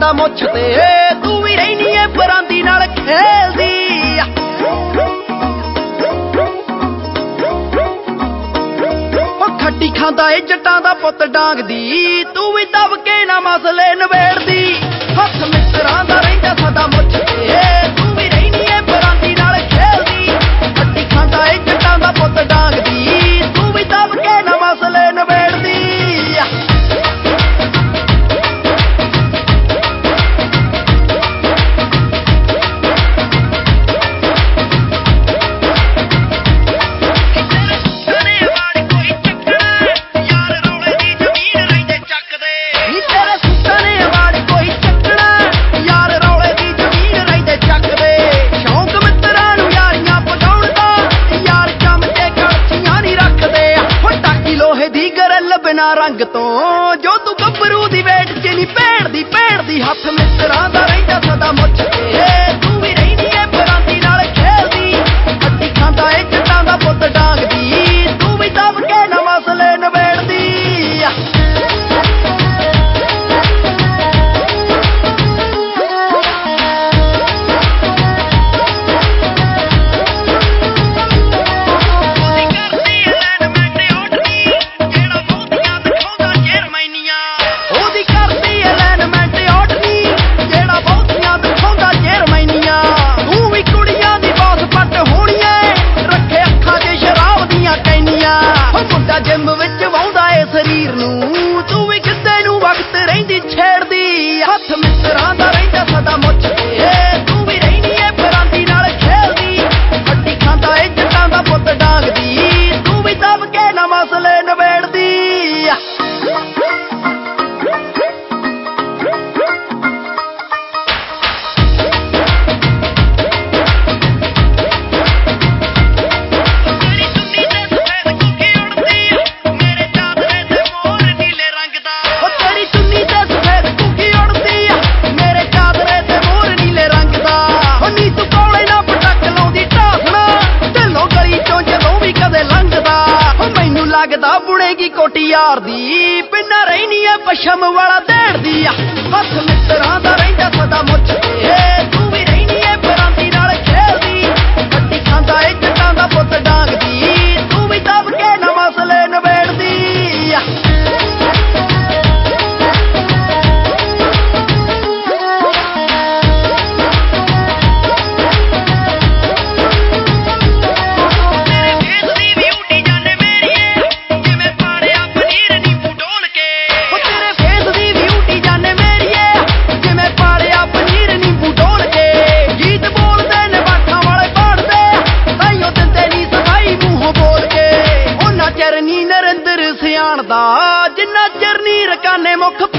ਸਦਾ ਮੁੱਛ ਤੇ ਤੂੰ ਵੀ ਰਹਿਨੀ ਏ ਪਰਾਂਦੀ ਨਾਲ ਖੇਲਦੀ। ਖੱਟੀ ਖਾਂਦਾ ਏ ਜੱਟਾਂ ਦਾ ਪੁੱਤ ਡਾਂਗ ਦੀ, ਤੂੰ ਵੀ ਦਬ ਕੇ ਨਾ ਮਸਲੇ ਨਵੇੜਦੀ। ਹੱਥ ਮਿੱਤਰਾਂ ਦਾ ਰਹਿੰਦਾ ਸਦਾ ਮੁੱਛ ਤੇ ਤੂੰ ਵੀ ਰਹਿਨੀ ਏ ਪਰਾਂਦੀ ਨਾਲ ਖੇਲਦੀ। ਖੱਟੀ ਖਾਂਦਾ ਏ ਜੱਟਾਂ ਦਾ ਪੁੱਤ ਡਾਂਗ ਦੀ, ਤੂੰ ਵੀ ਦਬ ਕੇ ਨਾ ਮਸਲੇ ਨਵੇੜਦੀ। ਬਿਨਾਂ ਰੰਗ ਤੋਂ ਜੋ ਤੂੰ ਗੱਭਰੂ ਦੀ ਵੇਟ ਚ ਨੀ ਭੇੜਦੀ ਹੱਥ ਮਿੱਤਰਾਂ ਦਾ ਰਹਿੰਦਾ ਸਦਾ ਮੁੱਛ ਤੇ ਤੂੰ ਵੀ ਰਹਿਨੀ ਏ ਪਰਾਂਦੀ ਨਾਲ ਖੇਲਦੀ। ਖੱਟੀ ਖਾਂਦਾ ਏ ਜੱਟਾਂ ਦਾ ਪੁੱਤ ਡਾਂਗ ਦੀ, ਤੂੰ ਵੀ ਦਬ ਕੇ ਨਾ ਮਸਲੇ ਨਵੇੜਦੀ। ਜਿੰਮ ਵਿੱਚ ਵਾਉਂਦਾ ਏ ਸਰੀਰ ਨੂੰ, ਤੂੰ ਵੀ ਕਿੱਦੇ ਨੂੰ ਵਕਤ ਰਹਿੰਦੀ ਛੇੜਦੀ। ਹੱਥ ਮਿੱਤਰਾਂ ਦਾ ਰਹਿੰਦਾ ਸਦਾ ਮੁੱਛ ਤੇ ਤੂੰ ਵੀ ਰਹਿਨੀ ਏ ਪਰਾਂਦੀ ਨਾਲ ਖੇਲਦੀ। ਖੱਟੀ ਖਾਂਦਾ ਏ ਜੱਟਾਂ ਦਾ ਪੁੱਤ ਡਾਂਗ ਦੀ, ਤੂੰ ਵੀ ਦਬ ਕੇ ਨਾ ਮਸਲੇ ਨਵੇੜਦੀ। ਲੱਗਦਾ ਬੁਣੇਗੀ ਕੋਟੀ ਯਾਰ ਦੀ, ਪਿੰਨਾ ਰਹਿਨੀ ਏ ਪਸ਼ਮ ਵਾਲਾ ਦੇੜਦੀ। ਹੱਥ ਮਿੱਤਰਾਂ ਦਾ ਰਹਿੰਦਾ ਸਦਾ ਮੁੱਛ ਤੇ ਤੂੰ ਵੀ ਰਹਿਨੀ ਏ ਪਰਾਂਦੀ ਨਾਲ ਖੇਲਦੀ। ਖੱਟੀ ਖਾਂਦਾ ਏ ਜੱਟਾਂ ਦਾ ਪੁੱਤ ਡਾਂਗ ਦੀ, ਤੂੰ ਵੀ ਦਬ ਕੇ ਨਾ ਮਸਲੇ ਨਵੇੜਦੀ। ਨਰਿੰਦਰ ਸਿਆਣਦਾ ਜਿੰਨਾ ਚਿਰ ਨੀ ਰਕਾਨੇ ਮੁੱਖ